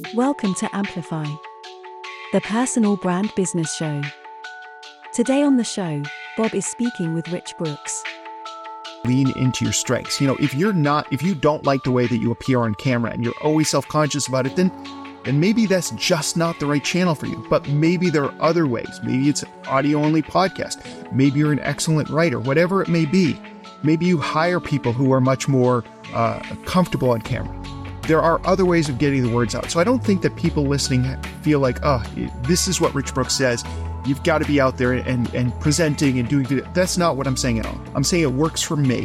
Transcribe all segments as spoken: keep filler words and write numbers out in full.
Welcome to Amplify, the personal brand business show. Today on the show, Bob is speaking with Rich Brooks. Lean into your strengths. You know, if you're not, if you don't like the way that you appear on camera and you're always self-conscious about it, then, then maybe that's just not the right channel for you. But maybe there are other ways. Maybe it's an audio-only podcast. Maybe you're an excellent writer, whatever it may be. Maybe you hire people who are much more uh, comfortable on camera. There are other ways of getting the words out. So I don't think that people listening feel like, oh, this is what Rich Brooks says. You've got to be out there and, and presenting and doing it. That's not what I'm saying at all. I'm saying it works for me.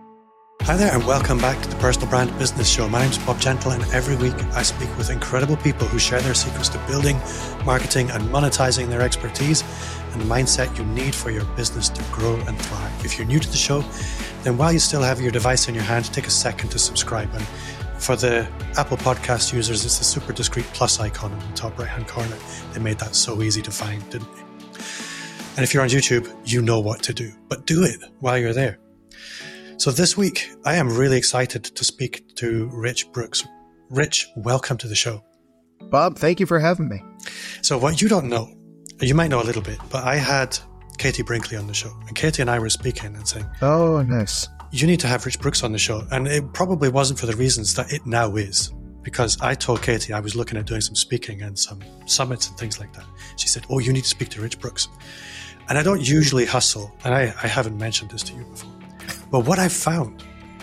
Hi there and welcome back to the Personal Brand Business Show. My name is Bob Gentle and every week I speak with incredible people who share their secrets to building, marketing and monetizing their expertise and the mindset you need for your business to grow and thrive. If you're new to the show, then while you still have your device in your hand, take a second to subscribe. And for the Apple Podcast users, it's the super discreet plus icon in the top right-hand corner. They made that so easy to find, didn't they? And if you're on YouTube, you know what to do, but do it while you're there. So this week, I am really excited to speak to Rich Brooks. Rich, welcome to the show. Bob, thank you for having me. So what you don't know, you might know a little bit, but I had Katie Brinkley on the show, and Katie and I were speaking and saying, oh, nice. You need to have Rich Brooks on the show. And it probably wasn't for the reasons that it now is. Because I told Katie I was looking at doing some speaking and some summits and things like that. She said, oh, you need to speak to Rich Brooks. And I don't usually hustle, and I, I haven't mentioned this to you before. But what I found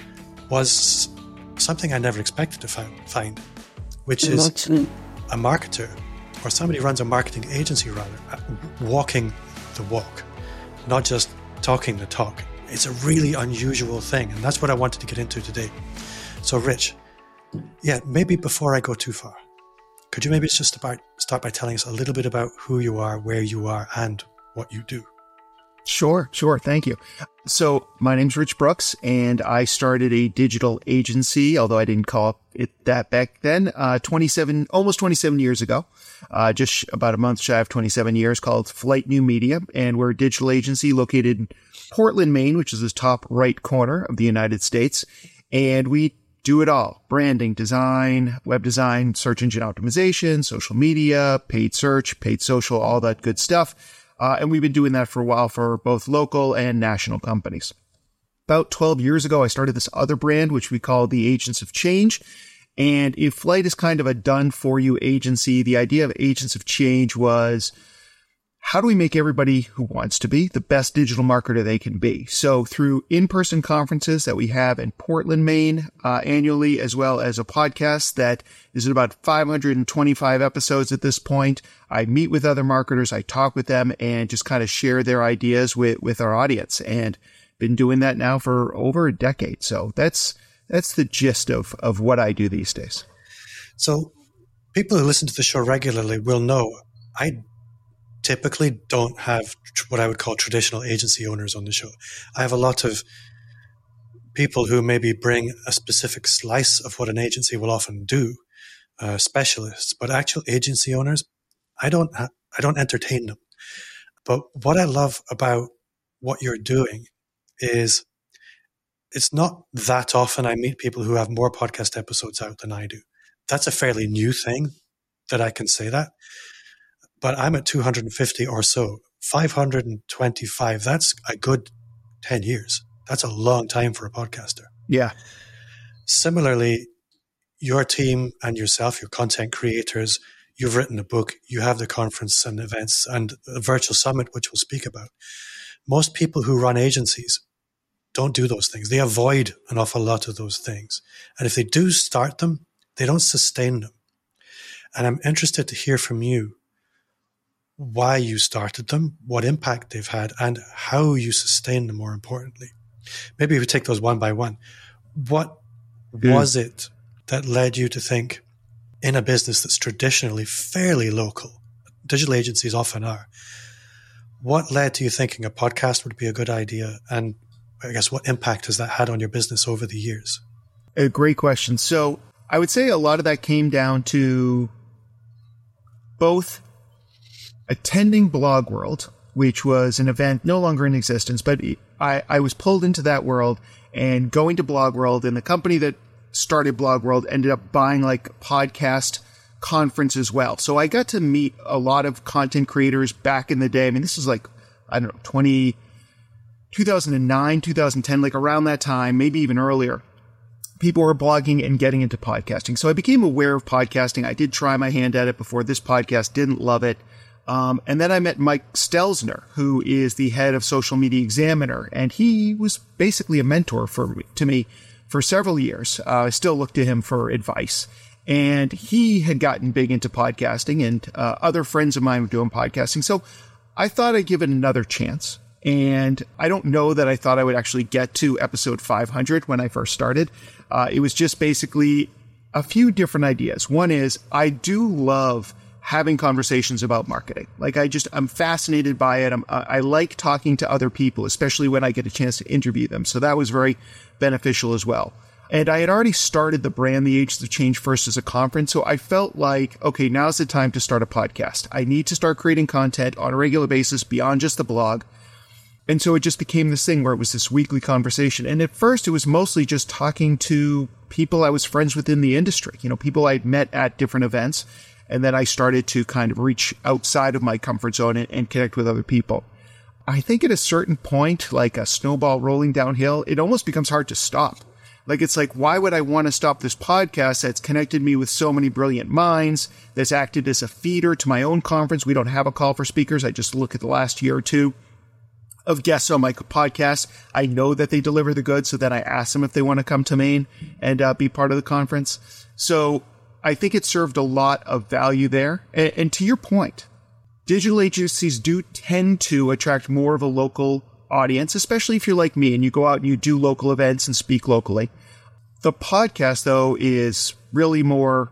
was something I never expected to find, which is a marketer, or somebody who runs a marketing agency rather, walking the walk, not just talking the talk. It's a really unusual thing, and that's what I wanted to get into today. So Rich, yeah, maybe before I go too far, could you maybe just about start by telling us a little bit about who you are, where you are, and what you do? Sure, sure. Thank you. So my name's Rich Brooks, and I started a digital agency, although I didn't call it that back then, uh, twenty-seven, almost twenty-seven years ago, uh, just about a month shy of twenty-seven years, called Flight New Media. And we're a digital agency located in Portland, Maine, which is the top right corner of the United States. And we do it all: branding, design, web design, search engine optimization, social media, paid search, paid social, all that good stuff. Uh, and we've been doing that for a while for both local and national companies. About twelve years ago, I started this other brand, which we call the Agents of Change. And if Flight is kind of a done-for-you agency, the idea of Agents of Change was, how do we make everybody who wants to be the best digital marketer they can be? So through in-person conferences that we have in Portland, Maine, uh, annually, as well as a podcast that is about five hundred twenty-five episodes at this point, I meet with other marketers, I talk with them, and just kind of share their ideas with, with our audience. And been doing that now for over a decade. So that's that's the gist of, of what I do these days. So people who listen to the show regularly will know I typically don't have what I would call traditional agency owners on the show. I have a lot of people who maybe bring a specific slice of what an agency will often do, uh, specialists, but actual agency owners, I don't, ha- I don't entertain them. But what I love about what you're doing is it's not that often I meet people who have more podcast episodes out than I do. That's a fairly new thing that I can say that. But I'm at two hundred fifty or so, five hundred twenty-five. That's a good ten years. That's a long time for a podcaster. Yeah. Similarly, your team and yourself, your content creators, you've written a book, you have the conference and events and a virtual summit, which we'll speak about. Most people who run agencies don't do those things. They avoid an awful lot of those things. And if they do start them, they don't sustain them. And I'm interested to hear from you why you started them, what impact they've had, and how you sustain them, more importantly. Maybe we take those one by one. What mm. was it that led you to think, in a business that's traditionally fairly local, digital agencies often are, what led to you thinking a podcast would be a good idea? And I guess what impact has that had on your business over the years? A great question. So I would say a lot of that came down to both attending Blog World, which was an event no longer in existence, but I, I was pulled into that world and going to Blog World, and the company that started Blog World ended up buying like podcast conference as well. So I got to meet a lot of content creators back in the day. I mean, this is like, I don't know, twenty, two thousand nine, two thousand ten, like around that time, maybe even earlier. People were blogging and getting into podcasting. So I became aware of podcasting. I did try my hand at it before this podcast, didn't love it. Um, and then I met Mike Stelzner, who is the head of Social Media Examiner, and he was basically a mentor for to me for several years. Uh, I still look to him for advice. And he had gotten big into podcasting, and uh, other friends of mine were doing podcasting. So I thought I'd give it another chance. And I don't know that I thought I would actually get to episode five hundred when I first started. Uh, it was just basically a few different ideas. One is I do love having conversations about marketing. Like I just, I'm fascinated by it. I'm, I like talking to other people, especially when I get a chance to interview them. So that was very beneficial as well. And I had already started the Brand the Agents of Change First as a conference. So I felt like, okay, now's the time to start a podcast. I need to start creating content on a regular basis beyond just the blog. And so it just became this thing where it was this weekly conversation. And at first it was mostly just talking to people I was friends with in the industry, you know, people I'd met at different events. And then I started to kind of reach outside of my comfort zone and, and connect with other people. I think at a certain point, like a snowball rolling downhill, it almost becomes hard to stop. Like, it's like, why would I want to stop this podcast that's connected me with so many brilliant minds, that's acted as a feeder to my own conference? We don't have a call for speakers. I just look at the last year or two of guests on my podcast. I know that they deliver the goods, so then I ask them if they want to come to Maine and uh, be part of the conference. So I think it served a lot of value there. And, and to your point, digital agencies do tend to attract more of a local audience, especially if you're like me and you go out and you do local events and speak locally. The podcast, though, is really more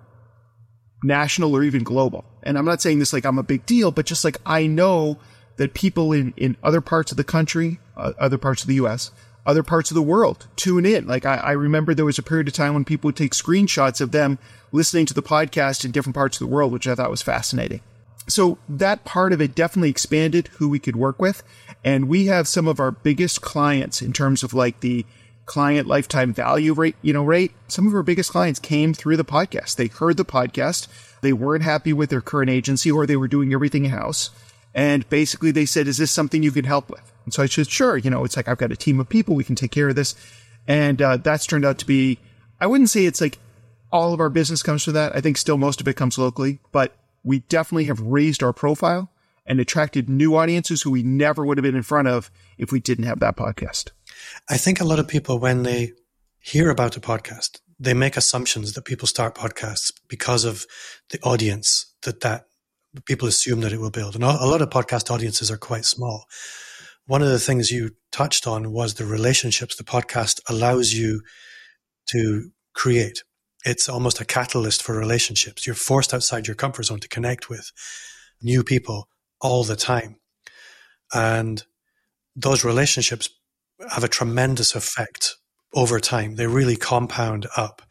national or even global. And I'm not saying this like I'm a big deal, but just like I know that people in, in other parts of the country, uh, other parts of the U S, other parts of the world tune in. Like I, I remember there was a period of time when people would take screenshots of them listening to the podcast in different parts of the world, which I thought was fascinating. So that part of it definitely expanded who we could work with. And we have some of our biggest clients in terms of like the client lifetime value rate, you know, rate. Some of our biggest clients came through the podcast. They heard the podcast. They weren't happy with their current agency, or they were doing everything in-house. And basically they said, is this something you could help with? And so I said, sure. You know, it's like, I've got a team of people. We can take care of this. And uh, that's turned out to be, I wouldn't say it's like all of our business comes from that. I think still most of it comes locally, but we definitely have raised our profile and attracted new audiences who we never would have been in front of if we didn't have that podcast. I think a lot of people, when they hear about a podcast, they make assumptions that people start podcasts because of the audience that, that people assume that it will build. And a lot of podcast audiences are quite small. One of the things you touched on was the relationships the podcast allows you to create. It's almost a catalyst for relationships. You're forced outside your comfort zone to connect with new people all the time. And those relationships have a tremendous effect over time. They really compound up.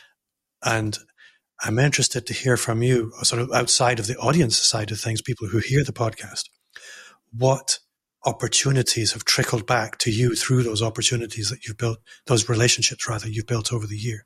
And I'm interested to hear from you, sort of outside of the audience side of things, people who hear the podcast, what opportunities have trickled back to you through those opportunities that you've built, those relationships rather you've built over the year.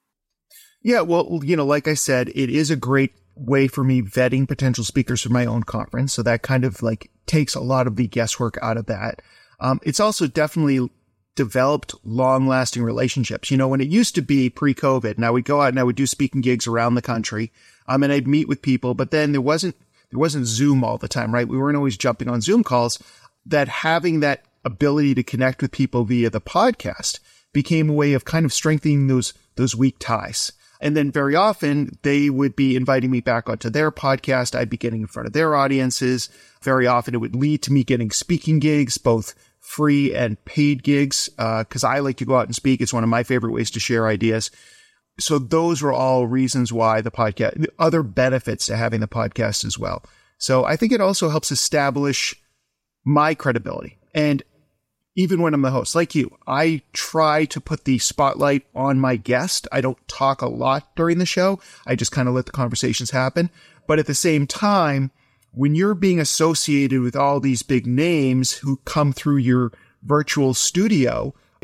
Yeah, well, you know, like I said, it is a great way for me vetting potential speakers for my own conference. So that kind of like takes a lot of the guesswork out of that. Um, it's also definitely developed long-lasting relationships. You know, when it used to be pre-COVID, and I would go out and I would do speaking gigs around the country, um, and I'd meet with people, but then there wasn't there wasn't Zoom all the time, right? We weren't always jumping on Zoom calls. That having that ability to connect with people via the podcast became a way of kind of strengthening those those weak ties. And then very often they would be inviting me back onto their podcast. I'd be getting in front of their audiences. Very often it would lead to me getting speaking gigs, both free and paid gigs, uh, because I like to go out and speak. It's one of my favorite ways to share ideas. So those were all reasons why the podcast, other benefits to having the podcast as well. So I think it also helps establish my credibility. And even when I'm the host, like you, I try to put the spotlight on my guest. I don't talk a lot during the show. I just kind of let the conversations happen. But at the same time, when you're being associated with all these big names who come through your virtual studio,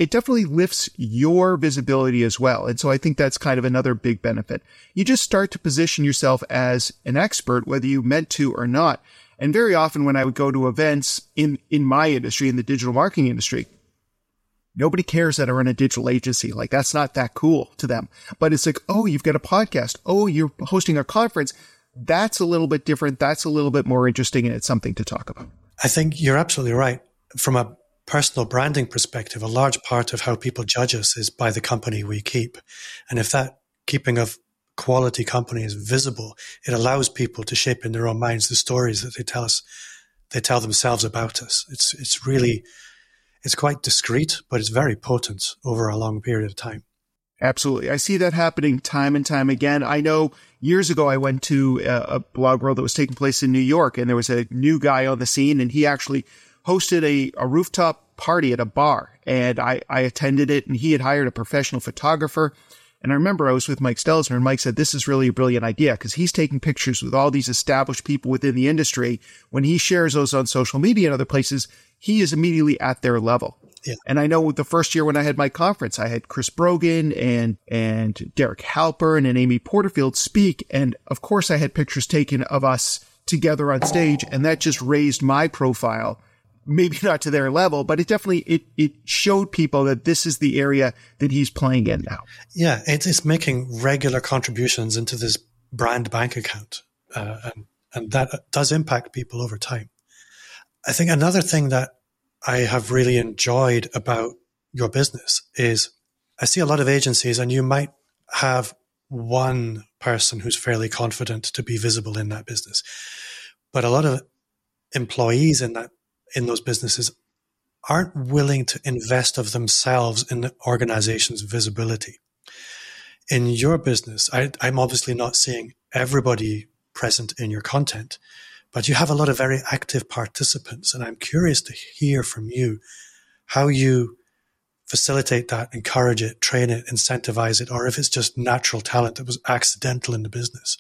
it definitely lifts your visibility as well. And so I think that's kind of another big benefit. You just start to position yourself as an expert, whether you meant to or not. And very often when I would go to events in, in my industry, in the digital marketing industry, nobody cares that I run a digital agency. Like, that's not that cool to them. But it's like, oh, you've got a podcast. Oh, you're hosting a conference. That's a little bit different. That's a little bit more interesting, and it's something to talk about. I think you're absolutely right. From a personal branding perspective, a large part of how people judge us is by the company we keep. And if that keeping of quality company is visible, it allows people to shape in their own minds the stories that they tell us, they tell themselves about us. It's, it's really, it's quite discreet, but it's very potent over a long period of time. Absolutely. I see that happening time and time again. I know years ago I went to a, a blog world that was taking place in New York, and there was a new guy on the scene, and he actually hosted a, a rooftop party at a bar. And I, I attended it, and he had hired a professional photographer. And I remember I was with Mike Stelzner, and Mike said, this is really a brilliant idea, because he's taking pictures with all these established people within the industry. When he shares those on social media and other places, he is immediately at their level. Yeah. And I know the first year when I had my conference, I had Chris Brogan and, and Derek Halpern and Amy Porterfield speak. And of course I had pictures taken of us together on stage, and that just raised my profile. Maybe not to their level, but it definitely, it, it showed people that this is the area that he's playing in now. Yeah. It is making regular contributions into this brand bank account. Uh, and, and that does impact people over time. I think another thing that I have really enjoyed about your business is I see a lot of agencies, and you might have one person who's fairly confident to be visible in that business, but a lot of employees in that, in those businesses aren't willing to invest of themselves in the organization's visibility. In your business, I, I'm obviously not seeing everybody present in your content, but you have a lot of very active participants, and I'm curious to hear from you how you facilitate that, encourage it, train it, incentivize it, or if it's just natural talent that was accidental in the business.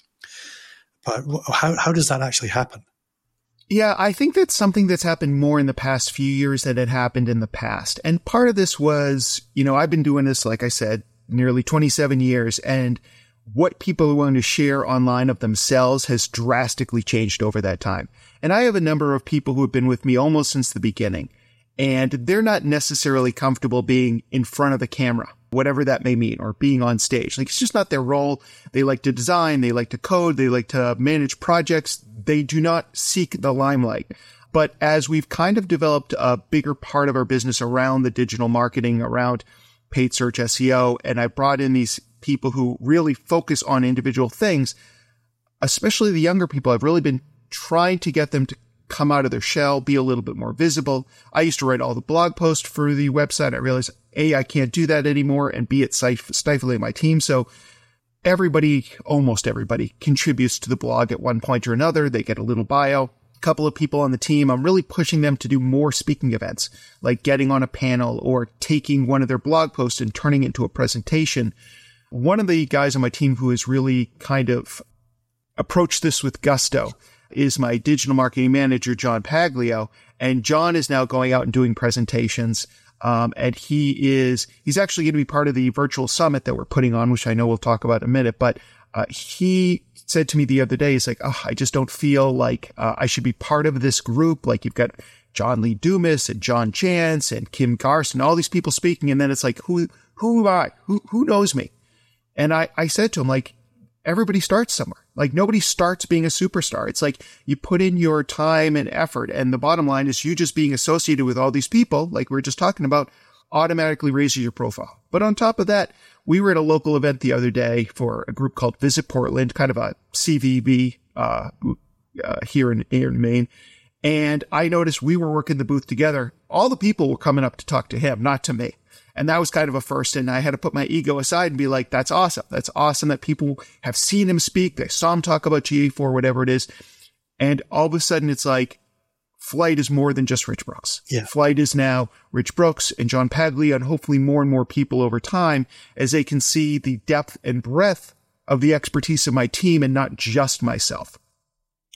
But how how does that actually happen? Yeah, I think that's something that's happened more in the past few years than it happened in the past. And part of this was, you know, I've been doing this, like I said, nearly twenty-seven years, and what people are willing to share online of themselves has drastically changed over that time. And I have a number of people who have been with me almost since the beginning, and they're not necessarily comfortable being in front of the camera, whatever that may mean, or being on stage. Like, it's just not their role. They like to design, they like to code, they like to manage projects. They do not seek the limelight. But as we've kind of developed a bigger part of our business around the digital marketing, around paid search S E O, and I brought in these people who really focus on individual things, especially the younger people, I've really been trying to get them to come out of their shell, be a little bit more visible. I used to write all the blog posts for the website. I realized, A, I can't do that anymore, and B, it's stifling my team. So everybody, almost everybody, contributes to the blog at one point or another. They get a little bio. A couple of people on the team, I'm really pushing them to do more speaking events, like getting on a panel or taking one of their blog posts and turning it into a presentation. One of the guys on my team who has really kind of approached this with gusto is my digital marketing manager, John Paglio. And John is now going out and doing presentations. Um, and he is, he's actually going to be part of the virtual summit that we're putting on, which I know we'll talk about in a minute. But uh, he said to me the other day, he's like, oh, I just don't feel like uh, I should be part of this group. Like, you've got John Lee Dumas and John Chance and Kim Garson, all these people speaking. And then it's like, who, who am I? Who, who knows me? And I, I said to him, like, everybody starts somewhere. Like, nobody starts being a superstar. It's like you put in your time and effort. And the bottom line is you just being associated with all these people, like we were just talking about, automatically raises your profile. But on top of that, we were at a local event the other day for a group called Visit Portland, kind of a C V B uh, uh, here in, here in Maine. And I noticed we were working the booth together. All the people were coming up to talk to him, not to me. And that was kind of a first. And I had to put my ego aside and be like, that's awesome. That's awesome that people have seen him speak. They saw him talk about G A four, whatever it is. And all of a sudden it's like, Flight is more than just Rich Brooks. Yeah. Flight is now Rich Brooks and John Paglio, and hopefully more and more people over time as they can see the depth and breadth of the expertise of my team and not just myself.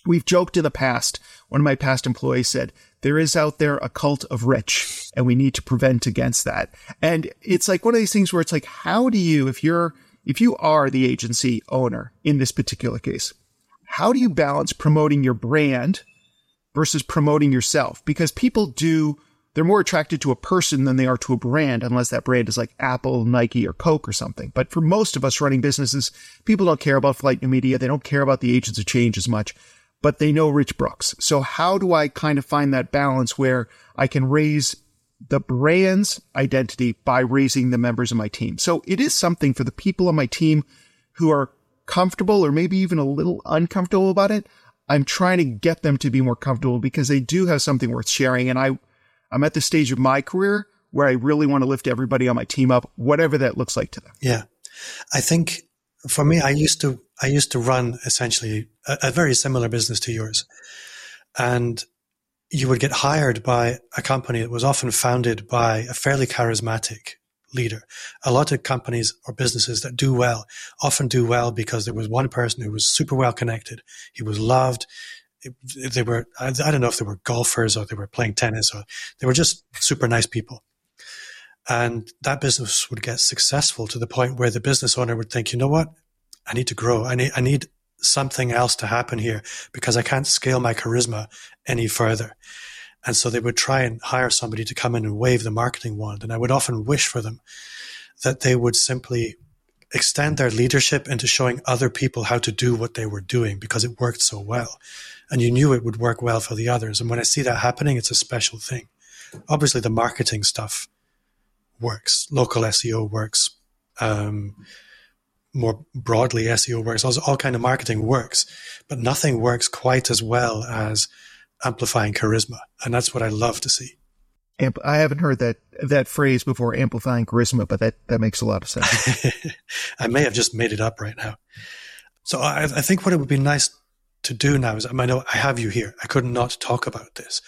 We've joked in the past. One of my past employees said, there is out there a cult of rich, and we need to prevent against that. And it's like one of these things where it's like, how do you, if you're, if you are the agency owner in this particular case, how do you balance promoting your brand versus promoting yourself? Because people do, they're more attracted to a person than they are to a brand, unless that brand is like Apple, Nike, or Coke or something. But for most of us running businesses, people don't care about Flight New Media. They don't care about the Agents of Change as much, but they know Rich Brooks. So how do I kind of find that balance where I can raise the brand's identity by raising the members of my team? So it is something for the people on my team who are comfortable or maybe even a little uncomfortable about it. I'm trying to get them to be more comfortable because they do have something worth sharing. And I, I'm at the stage of my career where I really want to lift everybody on my team up, whatever that looks like to them. Yeah. I think for me, I used to, I used to run essentially a, a very similar business to yours. And you would get hired by a company that was often founded by a fairly charismatic leader. A lot of companies or businesses that do well often do well because there was one person who was super well connected. He was loved. They were, I don't know if they were golfers or they were playing tennis, or they were just super nice people. And that business would get successful to the point where the business owner would think, you know what? I need to grow. I need, I need something else to happen here because I can't scale my charisma any further. And so they would try and hire somebody to come in and wave the marketing wand. And I would often wish for them that they would simply extend their leadership into showing other people how to do what they were doing because it worked so well. And you knew it would work well for the others. And when I see that happening, it's a special thing. Obviously, the marketing stuff works. Local S E O works. Um, more broadly, S E O works. All, all kind of marketing works. But nothing works quite as well as amplifying charisma. And that's what I love to see. Amp- I haven't heard that that phrase before, amplifying charisma, but that, that makes a lot of sense. I may have just made it up right now. So I, I think what it would be nice to do now is, I know I have you here. I could not talk about this.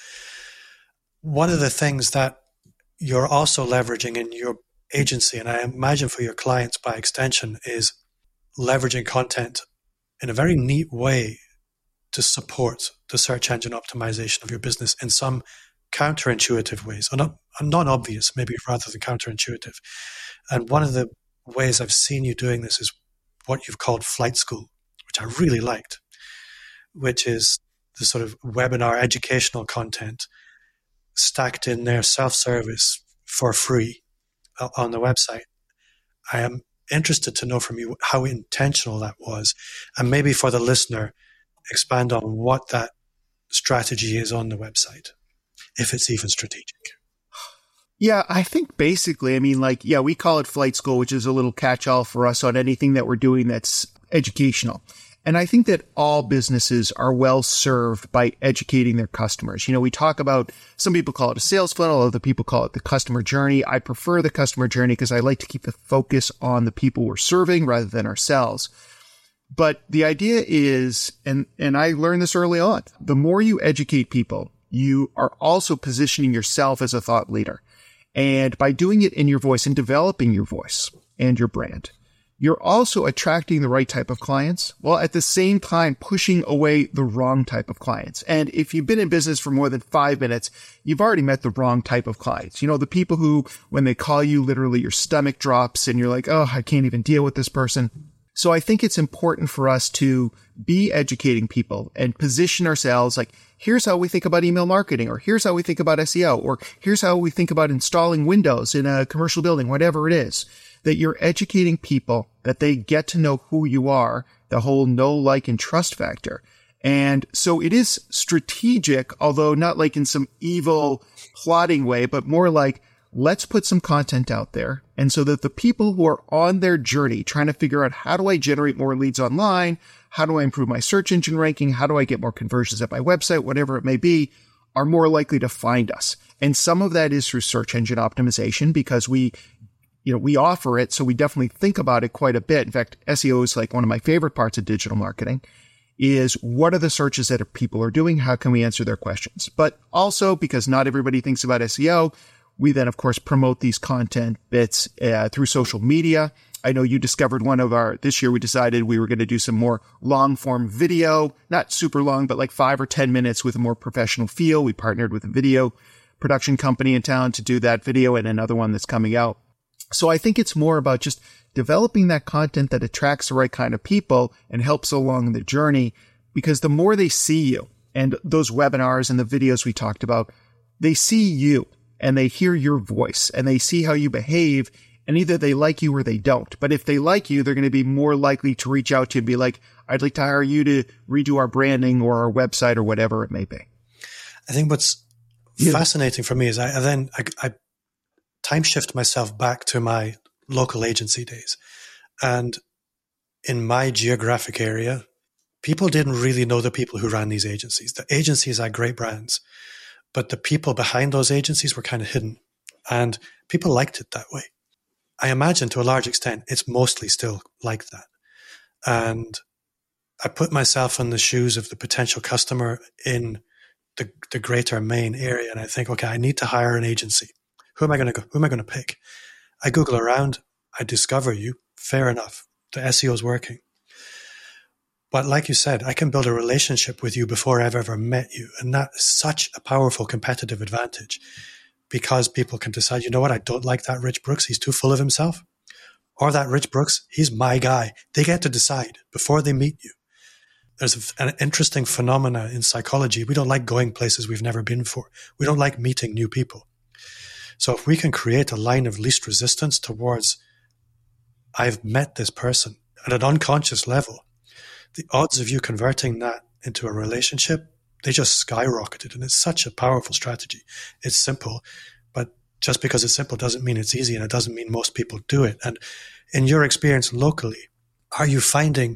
One of the things that you're also leveraging in your agency, and I imagine for your clients by extension, is leveraging content in a very neat way to support the search engine optimization of your business in some counterintuitive ways, or not, non-obvious, maybe rather than counterintuitive. And one of the ways I've seen you doing this is what you've called Flight School, which I really liked, which is the sort of webinar educational content stacked in there, self-service for free on the website. I am interested to know from you how intentional that was, and maybe for the listener, expand on what that strategy is on the website, if it's even strategic. Yeah, I think basically, I mean, like, yeah, we call it Flight School, which is a little catch-all for us on anything that we're doing that's educational. And I think that all businesses are well served by educating their customers. You know, we talk about, some people call it a sales funnel, other people call it the customer journey. I prefer the customer journey because I like to keep the focus on the people we're serving rather than ourselves. But the idea is, and, and I learned this early on, the more you educate people, you are also positioning yourself as a thought leader. And by doing it in your voice and developing your voice and your brand, you're also attracting the right type of clients, while at the same time pushing away the wrong type of clients. And if you've been in business for more than five minutes, you've already met the wrong type of clients. You know, the people who, when they call you, literally your stomach drops and you're like, oh, I can't even deal with this person. So I think it's important for us to be educating people and position ourselves like, here's how we think about email marketing, or here's how we think about S E O, or here's how we think about installing Windows in a commercial building, whatever it is, that you're educating people, that they get to know who you are, the whole know, like, and trust factor. And so it is strategic, although not like in some evil plotting way, but more like, let's put some content out there. And so that the people who are on their journey trying to figure out, how do I generate more leads online? How do I improve my search engine ranking? How do I get more conversions at my website? Whatever it may be, are more likely to find us. And some of that is through search engine optimization, because we, you know, we offer it. So we definitely think about it quite a bit. In fact, S E O is like one of my favorite parts of digital marketing, is what are the searches that people are doing? How can we answer their questions? But also, because not everybody thinks about S E O, we then, of course, promote these content bits uh, through social media. I know you discovered one of our, this year we decided we were going to do some more long form video, not super long, but like five or ten minutes with a more professional feel. We partnered with a video production company in town to do that video and another one that's coming out. So I think it's more about just developing that content that attracts the right kind of people and helps along the journey, because the more they see you and those webinars and the videos we talked about, they see you and they hear your voice and they see how you behave, and either they like you or they don't. But if they like you, they're going to be more likely to reach out to you and be like, I'd like to hire you to redo our branding or our website or whatever it may be. I think what's yeah. fascinating for me is I, I then I, I time shift myself back to my local agency days. And in my geographic area, people didn't really know the people who ran these agencies. The agencies had great brands, but the people behind those agencies were kind of hidden, and people liked it that way. I imagine to a large extent, it's mostly still like that. And I put myself in the shoes of the potential customer in the, the greater Maine area. And I think, okay, I need to hire an agency. Who am I going to go? Who am I going to pick? I Google around. I discover you. Fair enough. The S E O is working. But like you said, I can build a relationship with you before I've ever met you. And that is such a powerful competitive advantage, because people can decide, you know what, I don't like that Rich Brooks. He's too full of himself. Or that Rich Brooks, he's my guy. They get to decide before they meet you. There's an interesting phenomena in psychology. We don't like going places we've never been before. We don't like meeting new people. So if we can create a line of least resistance towards, I've met this person at an unconscious level, the odds of you converting that into a relationship, they just skyrocketed. And it's such a powerful strategy. It's simple, but just because it's simple doesn't mean it's easy, and it doesn't mean most people do it. And in your experience locally, are you finding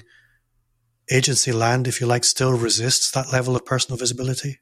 agency land, if you like, still resists that level of personal visibility?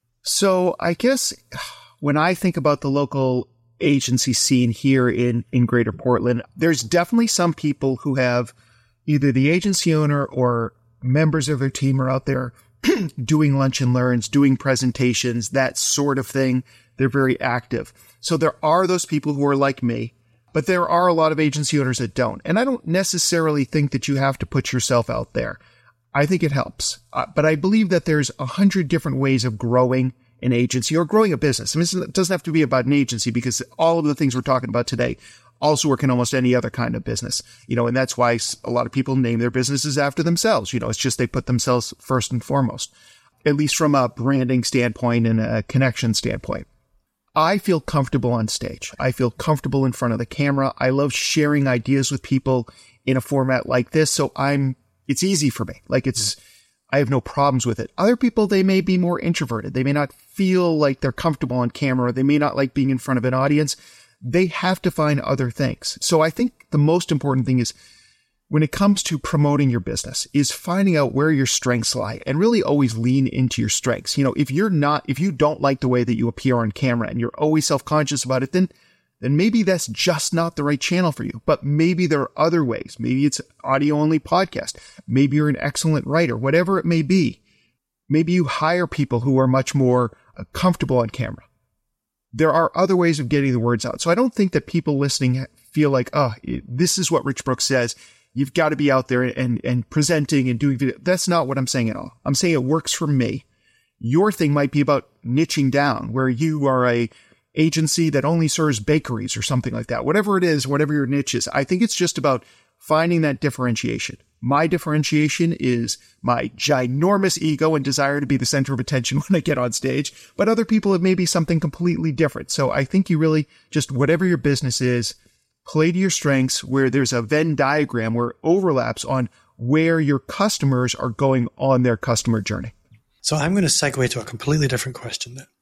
So I guess when I think about the local agency scene here in, in Greater Portland, there's definitely some people who have either the agency owner or members of their team are out there doing lunch and learns, doing presentations, that sort of thing. They're very active. So there are those people who are like me, but there are a lot of agency owners that don't. And I don't necessarily think that you have to put yourself out there. I think it helps. Uh, but I believe that there's a hundred different ways of growing an agency or growing a business. I mean, it doesn't have to be about an agency, because all of the things we're talking about today also work in almost any other kind of business, you know, and that's why a lot of people name their businesses after themselves. You know, it's just they put themselves first and foremost, at least from a branding standpoint and a connection standpoint. I feel comfortable on stage. I feel comfortable in front of the camera. I love sharing ideas with people in a format like this. So I'm, it's easy for me. Like it's, I have no problems with it. Other people, they may be more introverted. They may not feel like they're comfortable on camera. They may not like being in front of an audience. They have to find other things. So I think the most important thing is, when it comes to promoting your business, is finding out where your strengths lie and really always lean into your strengths. You know, if you're not, if you don't like the way that you appear on camera and you're always self-conscious about it, then, then maybe that's just not the right channel for you. But maybe there are other ways. Maybe it's audio only podcast. Maybe you're an excellent writer, whatever it may be. Maybe you hire people who are much more comfortable on camera. There are other ways of getting the words out. So I don't think that people listening feel like, oh, this is what Rich Brooks says. You've got to be out there and, and presenting and doing video. That's not what I'm saying at all. I'm saying it works for me. Your thing might be about niching down, where you are a agency that only serves bakeries or something like that. Whatever it is, whatever your niche is, I think it's just about finding that differentiation. My differentiation is my ginormous ego and desire to be the center of attention when I get on stage, but other people have maybe something completely different. So I think you really just, whatever your business is, play to your strengths, where there's a Venn diagram where it overlaps on where your customers are going on their customer journey. So I'm going to segue to a completely different question then.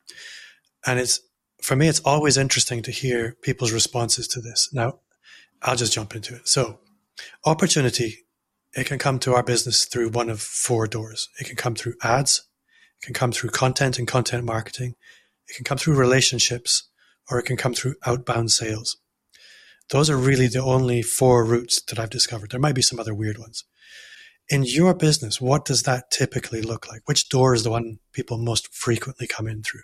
And it's, for me, it's always interesting to hear people's responses to this. Now, I'll just jump into it. So opportunity, it can come to our business through one of four doors. It can come through ads. It can come through content and content marketing. It can come through relationships, or it can come through outbound sales. Those are really the only four routes that I've discovered. There might be some other weird ones. In your business, what does that typically look like? Which door is the one people most frequently come in through?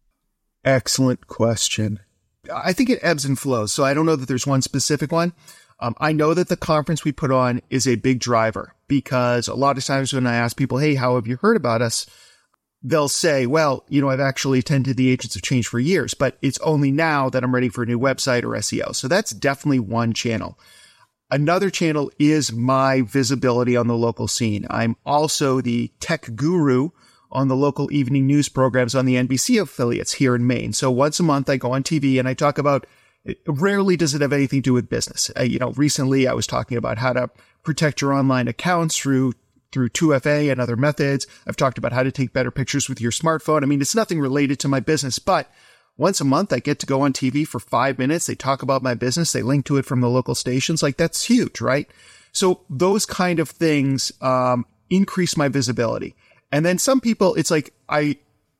Excellent question. I think it ebbs and flows. So I don't know that there's one specific one. Um, I know that the conference we put on is a big driver because a lot of times when I ask people, hey, how have you heard about us? They'll say, well, you know, I've actually attended the Agents of Change for years, but it's only now that I'm ready for a new website or S E O. So that's definitely one channel. Another channel is my visibility on the local scene. I'm also the tech guru on the local evening news programs on the N B C affiliates here in Maine. So once a month I go on T V and I talk about, rarely does it have anything to do with business. Uh, you know, recently I was talking about how to protect your online accounts through through two F A and other methods. I've talked about how to take better pictures with your smartphone. I mean, it's nothing related to my business, but once a month I get to go on T V for five minutes. They talk about my business. They link to it from the local stations. Like, that's huge, right? So those kind of things um, increase my visibility. And then some people, it's like I,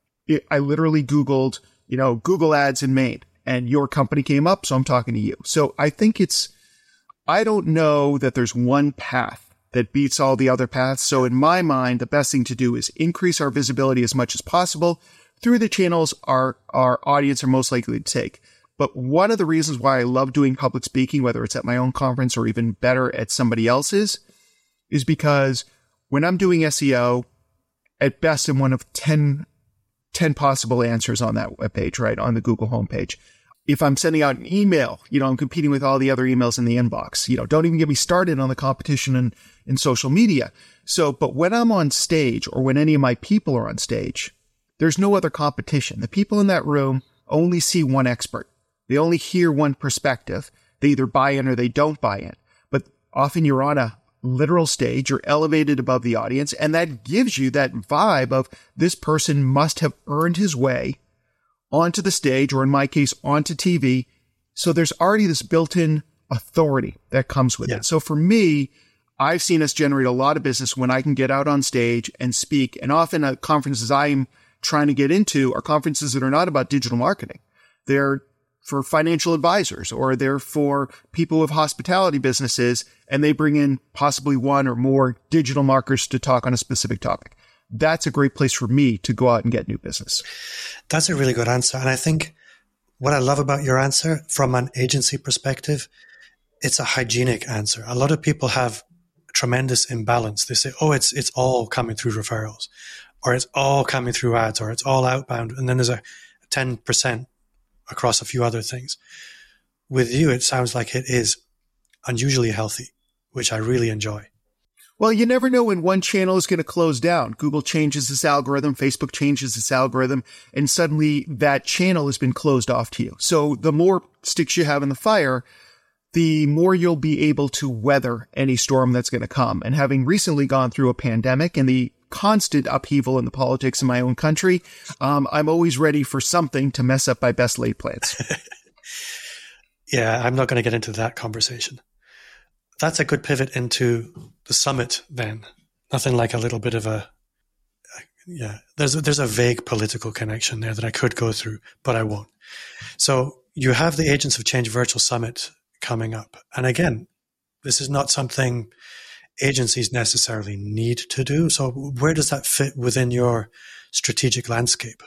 I literally Googled, you know, Google ads in Maine, and your company came up, so I'm talking to you. So I think it's, I don't know that there's one path that beats all the other paths. So in my mind, the best thing to do is increase our visibility as much as possible through the channels our, our audience are most likely to take. But one of the reasons why I love doing public speaking, whether it's at my own conference or even better at somebody else's, is because when I'm doing S E O, at best, I'm one of ten, ten possible answers on that webpage, right? On the Google homepage. If I'm sending out an email, you know, I'm competing with all the other emails in the inbox. You know, don't even get me started on the competition in, in social media. So, but when I'm on stage or when any of my people are on stage, there's no other competition. The people in that room only see one expert. They only hear one perspective. They either buy in or they don't buy in. But often you're on a literal stage, you're elevated above the audience, and that gives you that vibe of this person must have earned his way onto the stage, or in my case, onto T V. So there's already this built-in authority that comes with yeah. it. So for me, I've seen us generate a lot of business when I can get out on stage and speak. And often at conferences I'm trying to get into are conferences that are not about digital marketing. They're for financial advisors, or they're for people with hospitality businesses, and they bring in possibly one or more digital marketers to talk on a specific topic. That's a great place for me to go out and get new business. That's a really good answer. And I think what I love about your answer from an agency perspective, it's a hygienic answer. A lot of people have tremendous imbalance. They say, oh, it's it's all coming through referrals, or it's all coming through ads, or it's all outbound. And then there's a ten percent across a few other things. With you, it sounds like it is unusually healthy, which I really enjoy. Well, you never know when one channel is going to close down. Google changes its algorithm, Facebook changes its algorithm, and suddenly that channel has been closed off to you. So the more sticks you have in the fire, the more you'll be able to weather any storm that's going to come. And having recently gone through a pandemic and the constant upheaval in the politics in my own country, um, I'm always ready for something to mess up my best laid plans. Yeah, I'm not going to get into that conversation. That's a good pivot into the summit then. Nothing like a little bit of a, yeah, there's a, there's a vague political connection there that I could go through, but I won't. So you have the Agents of Change Virtual Summit coming up. And again, this is not something agencies necessarily need to do. So where does that fit within your strategic landscape?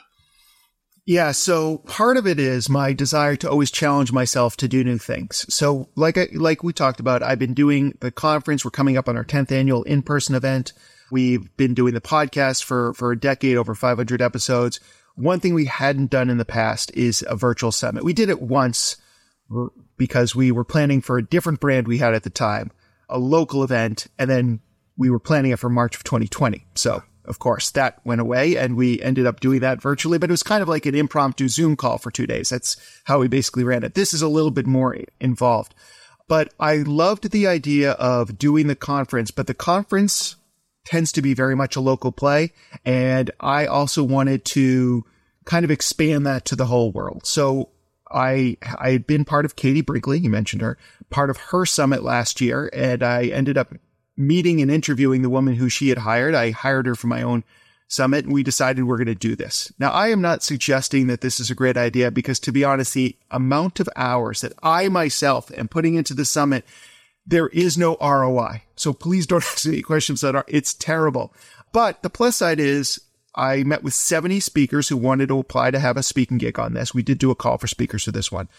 Yeah, so part of it is my desire to always challenge myself to do new things. So like I, like we talked about, I've been doing the conference. We're coming up on our tenth annual in-person event. We've been doing the podcast for, for a decade, over five hundred episodes. One thing we hadn't done in the past is a virtual summit. We did it once because we were planning for a different brand we had at the time, a local event, and then we were planning it for March of twenty twenty. So, of course, that went away, and we ended up doing that virtually, but it was kind of like an impromptu Zoom call for two days. That's how we basically ran it. This is a little bit more involved. But I loved the idea of doing the conference, but the conference tends to be very much a local play, and I also wanted to kind of expand that to the whole world. So I I had been part of Katie Brinkley, you mentioned her, part of her summit last year, and I ended up meeting and interviewing the woman who she had hired. I hired her for my own summit, and we decided we're going to do this. Now, I am not suggesting that this is a great idea because, to be honest, the amount of hours that I myself am putting into the summit, there is no R O I. So please don't ask any questions that are, it's terrible. But the plus side is I met with seventy speakers who wanted to apply to have a speaking gig on this. We did do a call for speakers for this one.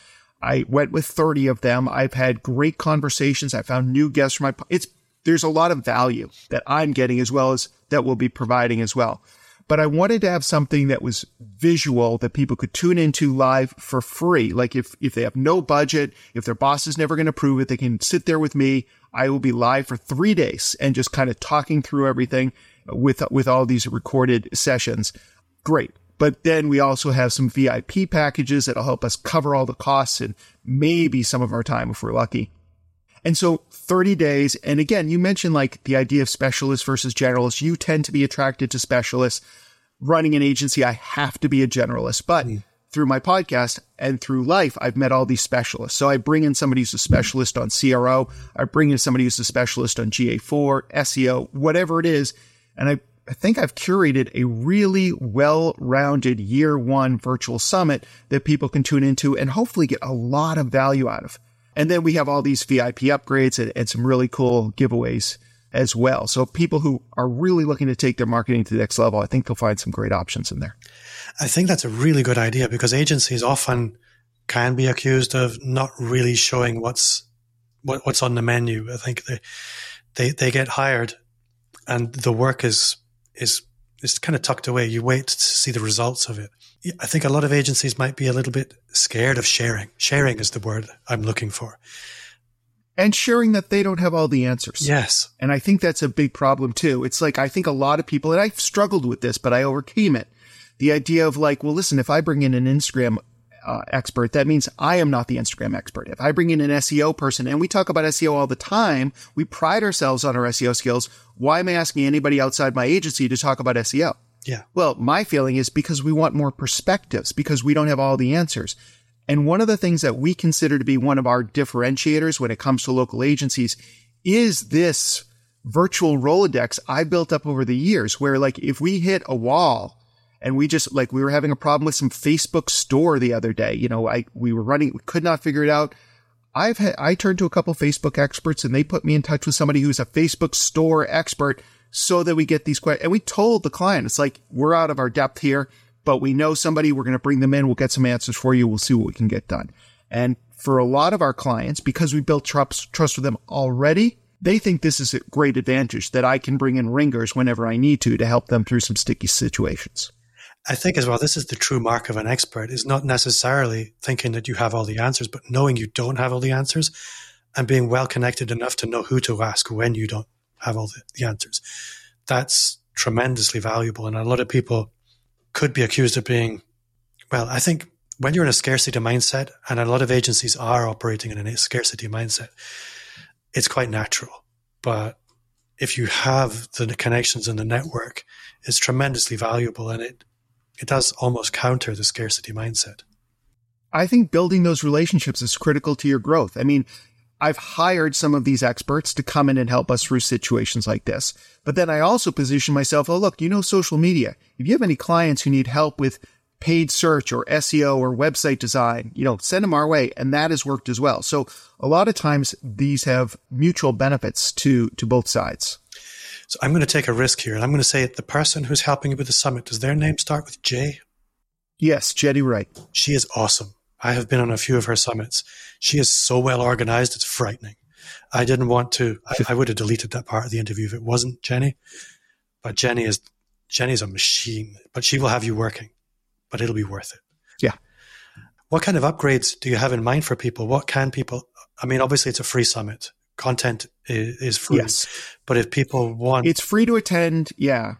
I went with thirty of them. I've had great conversations. I found new guests for my, it's, there's a lot of value that I'm getting as well as that we'll be providing as well. But I wanted to have something that was visual that people could tune into live for free. Like if, if they have no budget, if their boss is never going to approve it, they can sit there with me. I will be live for three days and just kind of talking through everything with, with all these recorded sessions. Great. But then we also have some V I P packages that'll help us cover all the costs and maybe some of our time if we're lucky. And so thirty days. And again, you mentioned like the idea of specialists versus generalists. You tend to be attracted to specialists. Running an agency, I have to be a generalist. But mm. through my podcast and through life, I've met all these specialists. So I bring in somebody who's a specialist on C R O. I bring in somebody who's a specialist on G A four, S E O, whatever it is. And I, I think I've curated a really well-rounded year one virtual summit that people can tune into and hopefully get a lot of value out of. And then we have all these V I P upgrades and, and some really cool giveaways as well. So people who are really looking to take their marketing to the next level, I think they'll find some great options in there. I think that's a really good idea because agencies often can be accused of not really showing what's what, what's on the menu. I think they they they get hired and the work is is is kind of tucked away. You wait to see the results of it. I think a lot of agencies might be a little bit scared of sharing. Sharing is the word I'm looking for. And sharing that they don't have all the answers. Yes. And I think that's a big problem too. It's like, I think a lot of people, and I've struggled with this, but I overcame it. The idea of like, well, listen, if I bring in an Instagram uh, expert, that means I am not the Instagram expert. If I bring in an S E O person, and we talk about S E O all the time, we pride ourselves on our S E O skills. Why am I asking anybody outside my agency to talk about S E O? Yeah. Well, my feeling is because we want more perspectives, because we don't have all the answers. And one of the things that we consider to be one of our differentiators when it comes to local agencies is this virtual Rolodex I built up over the years, where like if we hit a wall and we just like, we were having a problem with some Facebook store the other day, you know, I, we were running, we could not figure it out. I've had, I turned to a couple Facebook experts and they put me in touch with somebody who's a Facebook store expert so that we get these questions. And we told the client, it's like, we're out of our depth here, but we know somebody, we're going to bring them in. We'll get some answers for you. We'll see what we can get done. And for a lot of our clients, because we built trust, trust with them already, they think this is a great advantage that I can bring in ringers whenever I need to, to help them through some sticky situations. I think as well, this is the true mark of an expert, is not necessarily thinking that you have all the answers, but knowing you don't have all the answers and being well connected enough to know who to ask when you don't have all the, the answers. That's tremendously valuable. And a lot of people could be accused of being, well, I think when you're in a scarcity mindset, and a lot of agencies are operating in a scarcity mindset, it's quite natural. But if you have the connections in the network, it's tremendously valuable, and it it does almost counter the scarcity mindset. I think building those relationships is critical to your growth. I mean, I've hired some of these experts to come in and help us through situations like this. But then I also position myself, oh, look, you know, social media. If you have any clients who need help with paid search or S E O or website design, you know, send them our way. And that has worked as well. So a lot of times these have mutual benefits to, to both sides. So I'm going to take a risk here. And I'm going to say the person who's helping you with the summit, does their name start with J? Yes, Jenny Wright. She is awesome. I have been on a few of her summits. She is so well organized, it's frightening. I didn't want to, I, I would have deleted that part of the interview if it wasn't Jenny. But Jenny is, Jenny's a machine, but she will have you working, but it'll be worth it. Yeah. What kind of upgrades do you have in mind for people? What can people, I mean, obviously it's a free summit. Content is, is free. Yes. But if people want. It's free to attend. Yeah.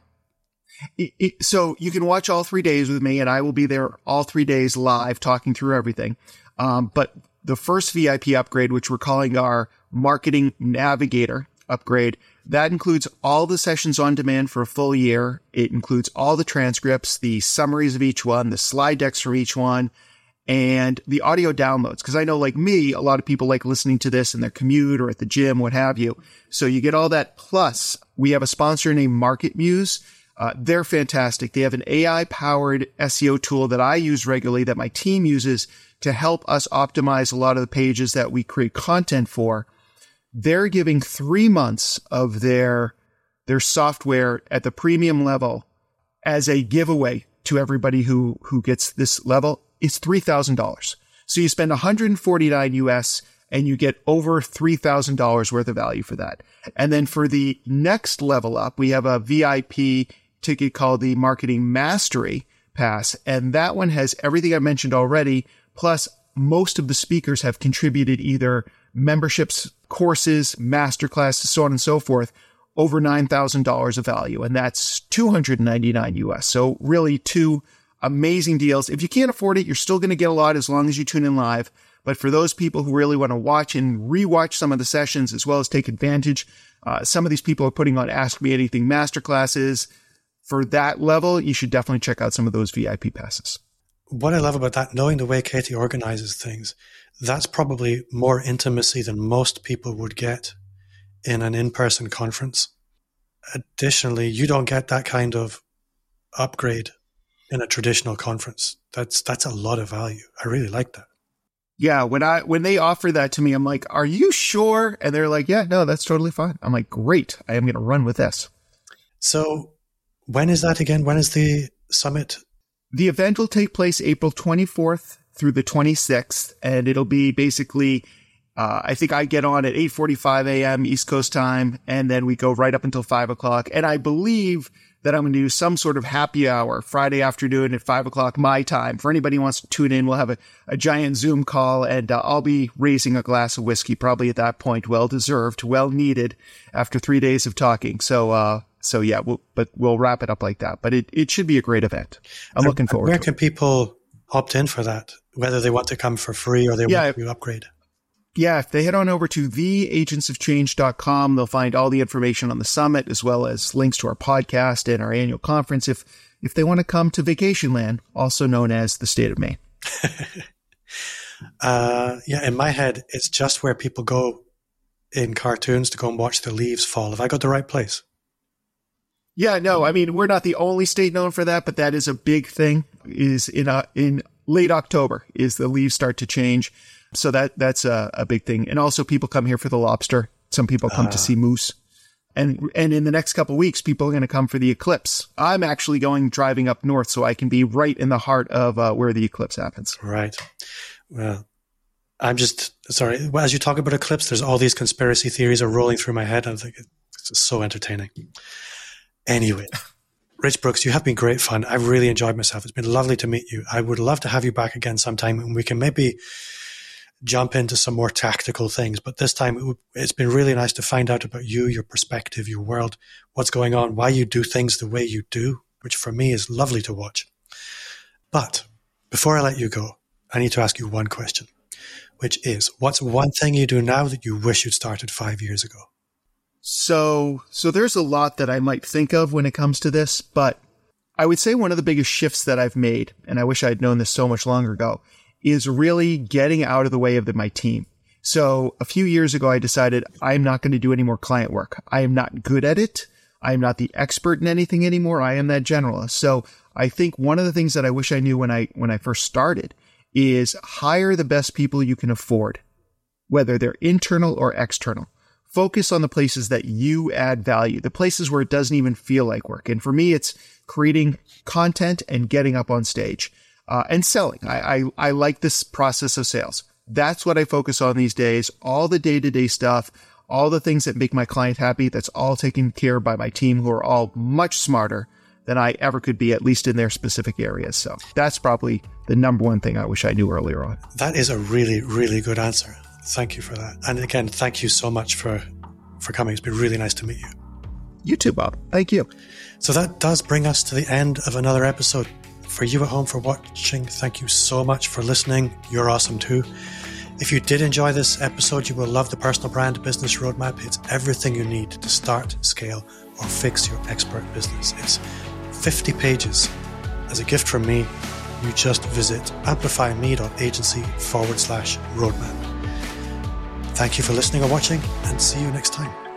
It, it, so you can watch all three days with me, and I will be there all three days live talking through everything. Um, but the first V I P upgrade, which we're calling our Marketing Navigator upgrade, that includes all the sessions on demand for a full year. It includes all the transcripts, the summaries of each one, the slide decks for each one, and the audio downloads. Because I know, like me, a lot of people like listening to this in their commute or at the gym, what have you. So you get all that. Plus, we have a sponsor named MarketMuse. Uh, they're fantastic. They have an A I-powered S E O tool that I use regularly, that my team uses to help us optimize a lot of the pages that we create content for. They're giving three months of their their software at the premium level as a giveaway to everybody who who gets this level. It's three thousand dollars. So you spend one hundred forty-nine U S and you get over three thousand dollars worth of value for that. And then for the next level up, we have a V I P ticket called the Marketing Mastery Pass. And that one has everything I mentioned already. Plus, most of the speakers have contributed either memberships, courses, masterclasses, so on and so forth, over nine thousand dollars of value. And that's two hundred ninety-nine U S. So really two amazing deals. If you can't afford it, you're still going to get a lot as long as you tune in live. But for those people who really want to watch and rewatch some of the sessions as well as take advantage, uh, some of these people are putting on Ask Me Anything masterclasses. For that level, you should definitely check out some of those V I P passes. What I love about that, knowing the way Katie organizes things, that's probably more intimacy than most people would get in an in-person conference. Additionally, you don't get that kind of upgrade in a traditional conference. That's that's a lot of value. I really like that. Yeah, when I when they offer that to me, I'm like, "Are you sure?" And they're like, "Yeah, no, that's totally fine." I'm like, "Great, I am going to run with this." So, when is that again? When is the summit? The event will take place April twenty-fourth through the twenty-sixth, and it'll be basically, uh, I think I get on at eight forty-five a.m. East Coast time, and then we go right up until five o'clock. And I believe that I'm going to do some sort of happy hour Friday afternoon at five o'clock my time. For anybody who wants to tune in, we'll have a, a giant Zoom call, and uh, I'll be raising a glass of whiskey probably at that point. Well deserved, well needed after three days of talking. So, uh, so yeah, we'll, but we'll wrap it up like that. But it, it should be a great event. I'm looking forward Where to it. Where can people opt in for that? Whether they want to come for free or they yeah, want to upgrade? Yeah, if they head on over to the agents of change dot com, they'll find all the information on the summit, as well as links to our podcast and our annual conference if if they want to come to Vacation Land, also known as the state of Maine. uh, yeah, in my head, it's just where people go in cartoons to go and watch the leaves fall. Have I got the right place? Yeah, no, I mean, we're not the only state known for that, but that is a big thing, is in uh, in late October is the leaves start to change. So that that's a, a big thing. And also people come here for the lobster. Some people come uh. to see moose. And and in the next couple of weeks, people are going to come for the eclipse. I'm actually going driving up north so I can be right in the heart of uh, where the eclipse happens. Right. Well, I'm just, sorry, as you talk about eclipse, there's all these conspiracy theories are rolling through my head. I'm thinking, it's just so entertaining. Anyway, Rich Brooks, you have been great fun. I've really enjoyed myself. It's been lovely to meet you. I would love to have you back again sometime, and we can maybe jump into some more tactical things. But this time, it's been really nice to find out about you, your perspective, your world, what's going on, why you do things the way you do, which for me is lovely to watch. But before I let you go, I need to ask you one question, which is, what's one thing you do now that you wish you'd started five years ago? So, so there's a lot that I might think of when it comes to this, but I would say one of the biggest shifts that I've made, and I wish I'd known this so much longer ago, is really getting out of the way of the, my team. So a few years ago, I decided I'm not going to do any more client work. I am not good at it. I am not the expert in anything anymore. I am that generalist. So I think one of the things that I wish I knew when I, when I first started is hire the best people you can afford, whether they're internal or external. Focus on the places that you add value, the places where it doesn't even feel like work. And for me, it's creating content and getting up on stage. Uh, and selling. I, I, I like this process of sales. That's what I focus on these days. All the day-to-day stuff, all the things that make my client happy, that's all taken care of by my team, who are all much smarter than I ever could be, at least in their specific areas. So that's probably the number one thing I wish I knew earlier on. That is a really, really good answer. Thank you for that. And again, thank you so much for, for coming. It's been really nice to meet you. You too, Bob. Thank you. So that does bring us to the end of another episode. For you at home for watching, thank you so much for listening. You're awesome too. If you did enjoy this episode, you will love the Personal Brand Business Roadmap. It's everything you need to start, scale, or fix your expert business. It's fifty pages. As a gift from me, you just visit amplifyme.agency forward slash roadmap. Thank you for listening or watching, and see you next time.